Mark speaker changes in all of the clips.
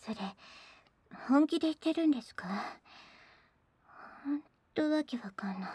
Speaker 1: それ本気で言ってるんですか？ほんとわけわかんない。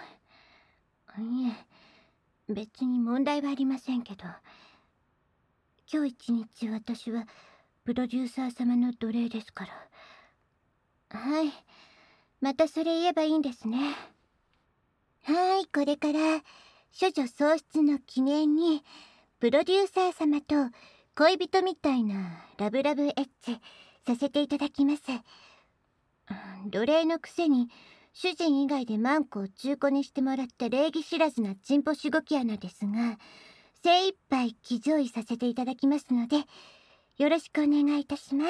Speaker 1: いえ、別に問題はありませんけど、今日一日私はプロデューサー様の奴隷ですから。はい、またそれ言えばいいんですね。はい、これから処女喪失の記念にプロデューサー様と恋人みたいなラブラブエッチさせていただきます。奴隷のくせに主人以外でマンコを中古にしてもらった礼儀知らずなチンポシゴキアナですが、精一杯騎乗位させていただきますのでよろしくお願いいたします。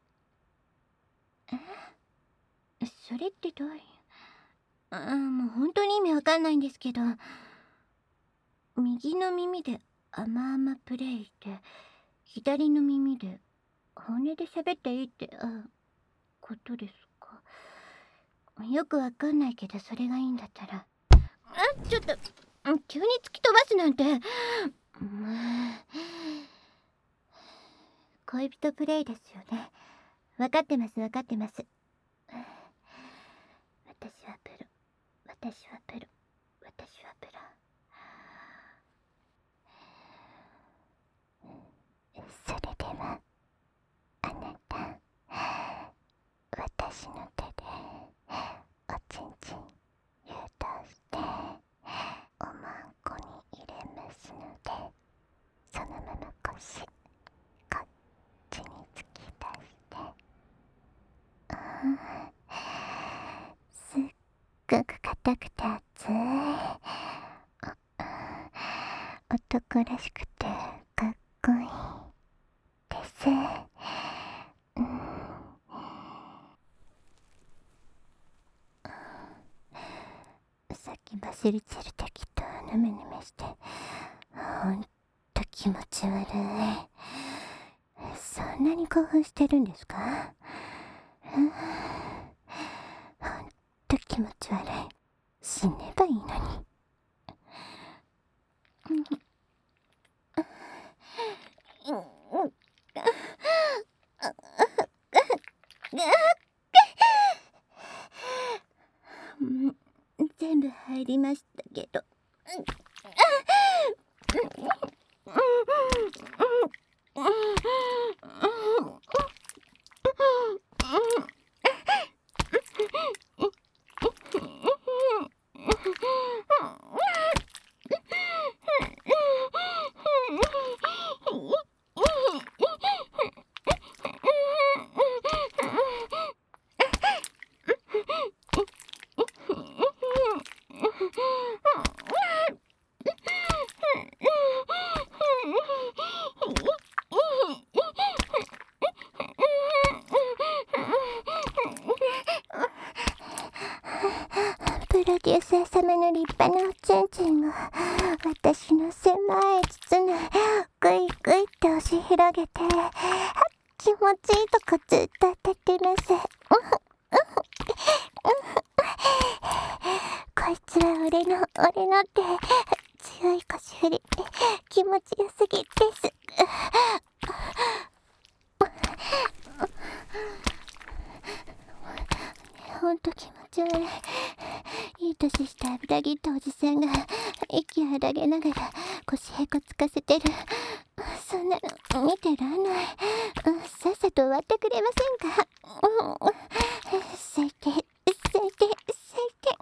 Speaker 1: それってどういう、もう本当に意味わかんないんですけど、右の耳で甘々プレイで左の耳で骨で喋っていいってことですか？よくわかんないけど、それがいいんだったら。ちょっと急に突き飛ばすなんて。恋人プレイですよね。分かってます、分かってます。私はプロ、私はプロ、私はプロ。それではあなた、私の手でおちんちん誘導しておまんこに入れますので、そのまま腰こっちに突き出して、すっごく硬くて熱い、男らしくてかっこいいです。さっきバシリチル適当ヌメヌメしてほんと気持ち悪い。そんなに興奮してるんですか？ほんと気持ち悪い。死ねばいいのに。全部入りましたけど。プロデューサー様の立派なおちんちんが私の狭い筒にグイグイって押し広げて、気持ちいいとこずっと当たってます。こいつは俺のって強い腰振り気持ちよすぎです。ほんと気持ち悪い。いい年した油切ったおじさんが息荒げながら腰へこつかせてる。そんなの見てらんない。さっさと終わってくれませんか？最低、最低、最低。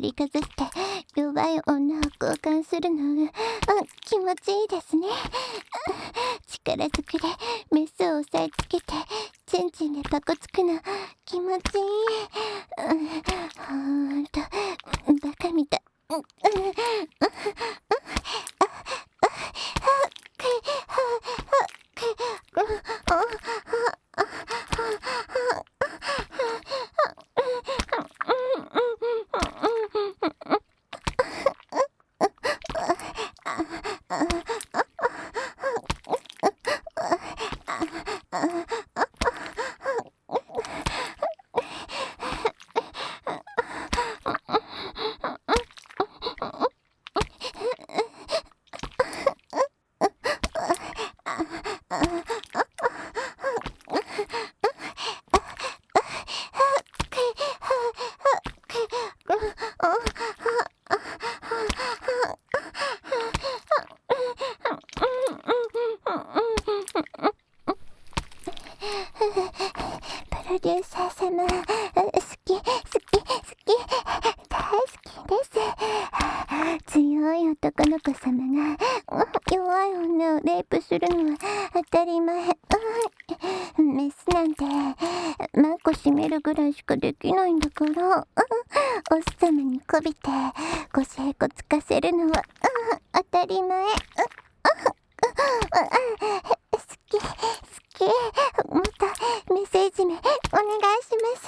Speaker 1: りかざして弱い女を交換するの、気持ちいいですね。力ずくでメスを押さえつけてチンチンでパコつくの気持ちいい。ほんとバカみたい。プロデューサー様、好き大好きです。強い男の子様が弱い女をレイプするのは当たり前。メスなんてマッコ閉めるぐらいしかできないんだから、おっさまにこびて腰へこつかせるのは当たり前。好き。またメッセージ名お願いします。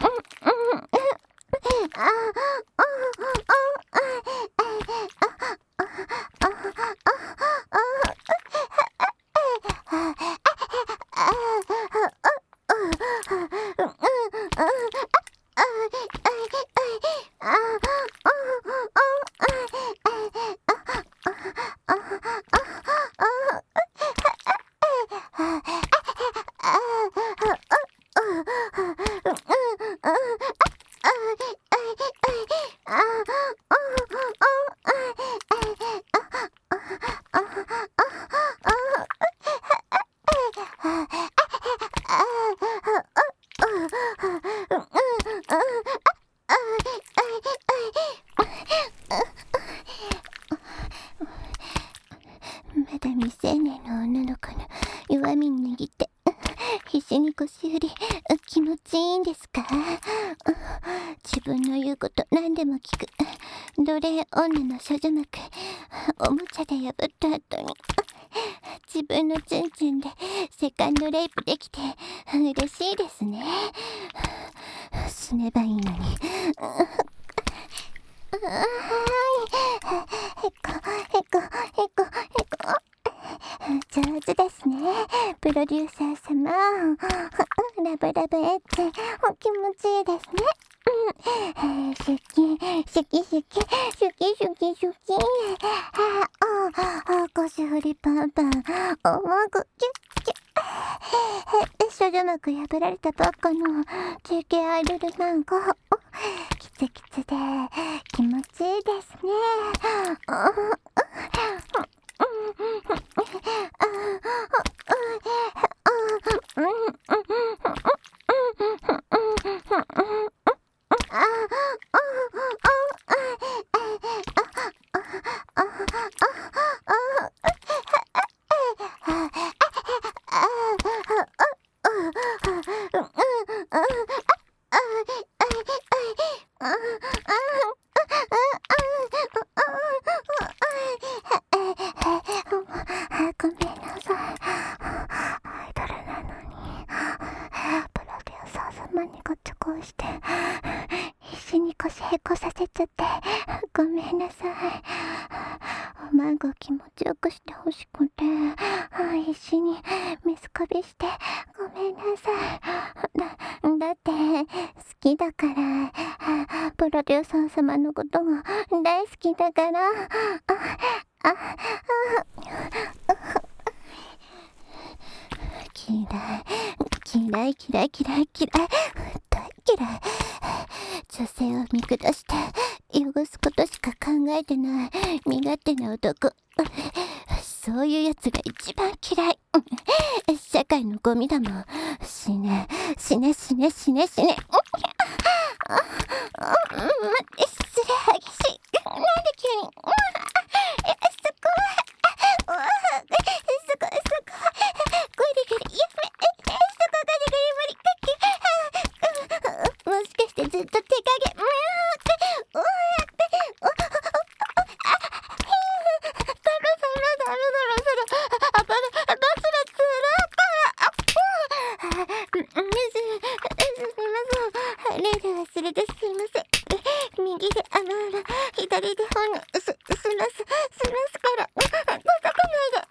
Speaker 1: まだ未成年の女の子の弱みに握って必死に腰振り気持ちいいんですか？自分の言うこと何でも聞く奴隷女の少女膜、おもちゃで破った後に自分のチンチンでセカンドレイプできて嬉しいですね。死ねばいいのに。上手ですね、プロデューサー様。ラブエッチ、気持ちいいですね。シュキ。腰振りパンパン、おまぐキュッキュッ。少女膜破られたばっかの JK アイドル漫画、キツキツで気持ちいいですね。ごめんなさい。アイドルなのにプロデューサー様にごちこして必死に腰へこさせちゃってごめんなさい。おまんご気持ちよくしてほしくて必死にメスこびしてごめんなさい。だって好きだから、プロデューサー様のことが大好きだから。嫌い大嫌い。女性を見下して汚すことしか考えてない身勝手な男。 そういうやつが一番嫌い。社会のゴミだもん。死ね死ね死ね死ね死ね。待って、失礼激しい。なんで急に。そこは、そこ、ゴリゴリ、やめ、そこゴリゴリ無理。もしかしてずっと手加減。レール忘れてすいません。右で左でほんのすますから叩かないで。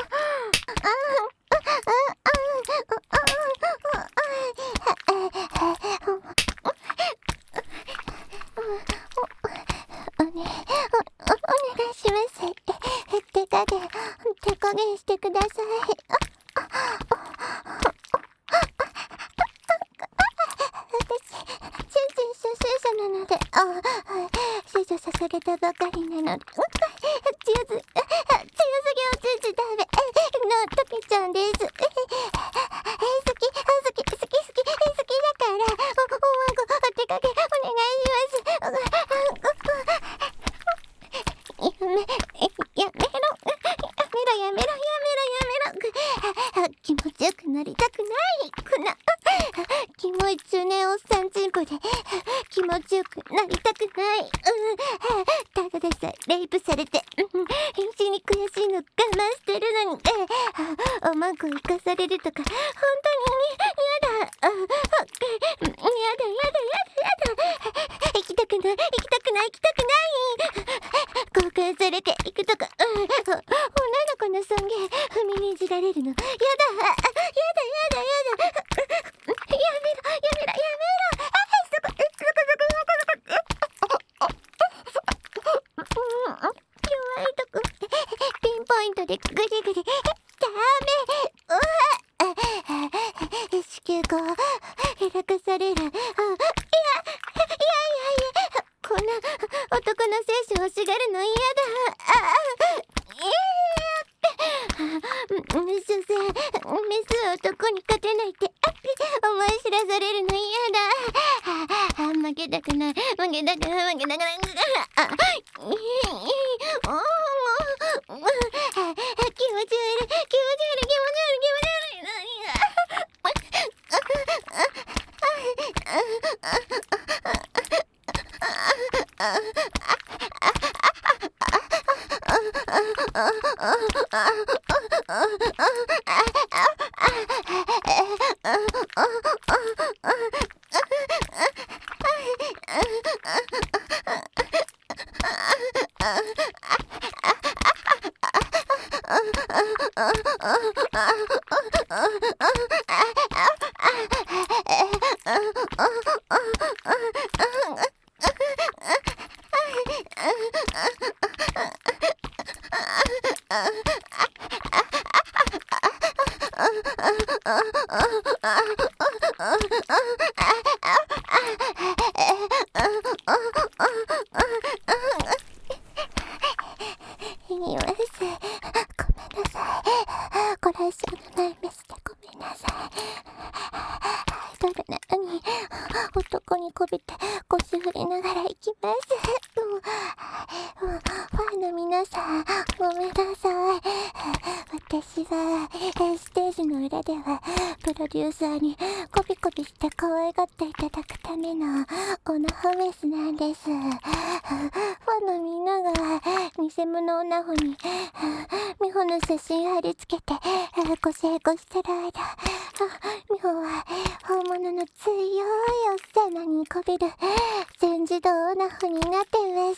Speaker 1: お願いします。手加減してください。なので、施術されたばかりなので、強すぎおちんちダメ溶けちゃうんです。好きだからお手加減お願いします。やめろ気持ちよくなりたくないキモい中年おっさんチンポで気持ちよくなりたくない。ただでさえレイプされて必死に悔しいの我慢してるのにおまんこ生かされるとか本当にやだ。行きたくない交換されていくとか女の子の尊厳踏みにじられるのやだ。やめろ弱いとこピンポイントでグリダメ。子宮口開かされる。こんな男の精子欲しがるの嫌だ。所詮メス男に勝てないって思い知らされるの嫌だ。負けたくない。気持ち悪い。言います。ごめんなさい。これ以上のないメスでごめんなさい。アイドルなのに男にこびて腰振りながら行きます。ファンの皆さんごめんなさい。私はステージの裏ではプロデューサーにコビコビして可愛がっていただくためのオナホメスなんです。ファンのみんなが偽物オナホに美穂の写真貼り付けてご成功してる間、美穂は本物の強いおっさまにこびる全自動オナホになってます。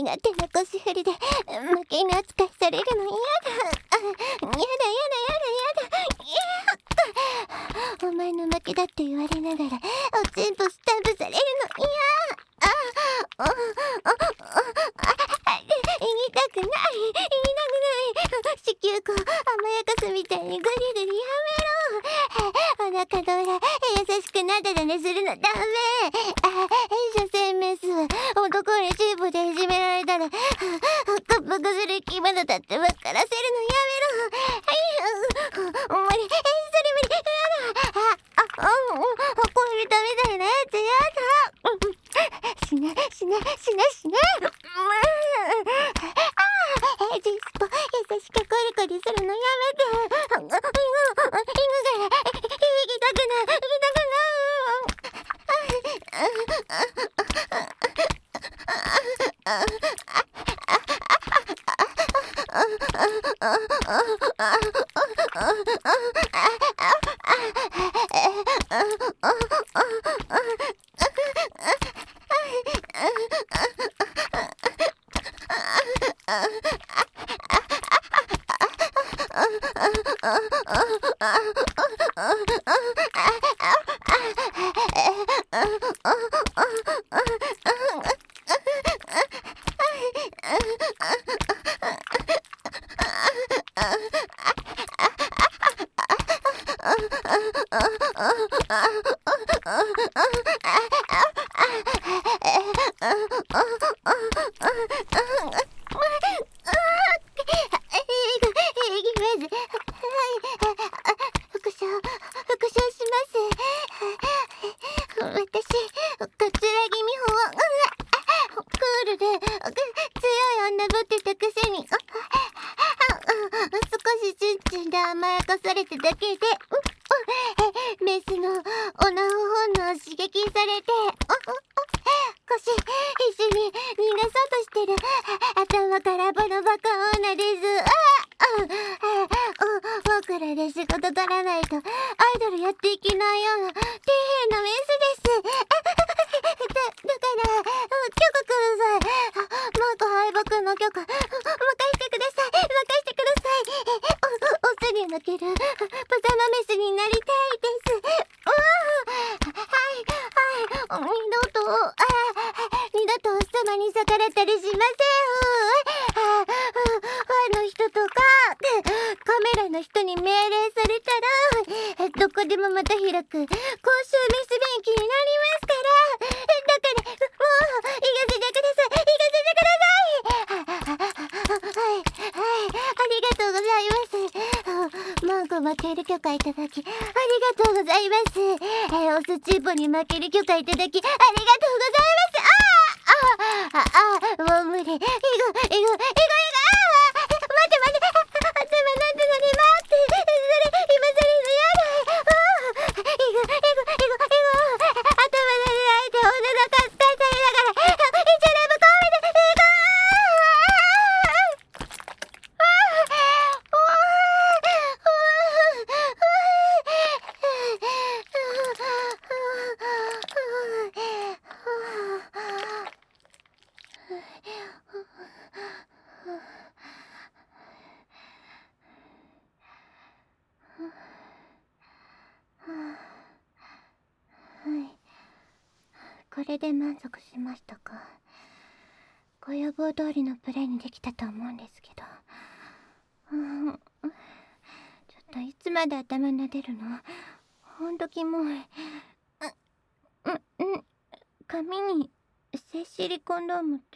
Speaker 1: 苦手な腰振りで負け犬扱いされるの嫌だ。やだ。お前の負けだって言われながら全部スタンプされるの嫌。言いたくない子宮口甘やかすみたいにグリグリやめろ。お腹の裏優しくなだらねするのダメ。所詮メスは男にチープでいじめられたらカップする生き物だって分からせるのやめろ。無理それ無理。やだ。恋人みたいなやつやだ。死ね。ディスコ優しくコリコリするのやめて。犬が行きたく甘やかされただけでメスのオナホ本能を刺激されて腰必死に逃がそうとしてる頭からバのバカ女です。僕らで仕事取らないとアイドルやっていけないような底辺のメスです。だから許可ください。マコ敗北の許可任してください。オスに負けるパジャマメスになりたいです。二度とお日様に逆らったりしません。ファンの人とかカメラの人に命令されたらどこでもまた開く公衆メス便器になりますから。だからもう行かせてください。ありがとうございます。マンコ負ける許可いただきありがとうございます。オスチーポに負ける許可いただきありがとうございます。もう無理。待って。これで満足しましたか？ご要望通りのプレイにできたと思うんですけど。ちょっといつまで頭撫でるの？ほんとキモい。髪にセシリコンドームって。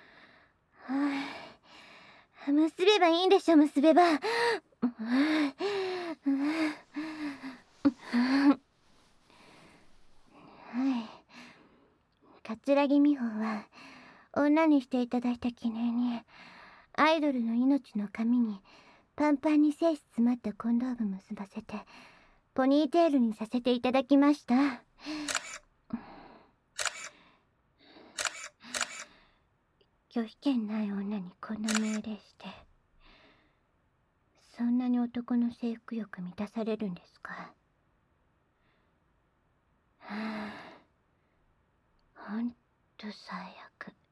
Speaker 1: 結べばいいんでしょ、結べば。桂木美穂は女にしていただいた記念にアイドルの命の髪にパンパンに精子詰まったコンドーム結ばせてポニーテールにさせていただきました。拒否権ない女にこんな命令してそんなに男の征服欲満たされるんですか？ほんと最悪。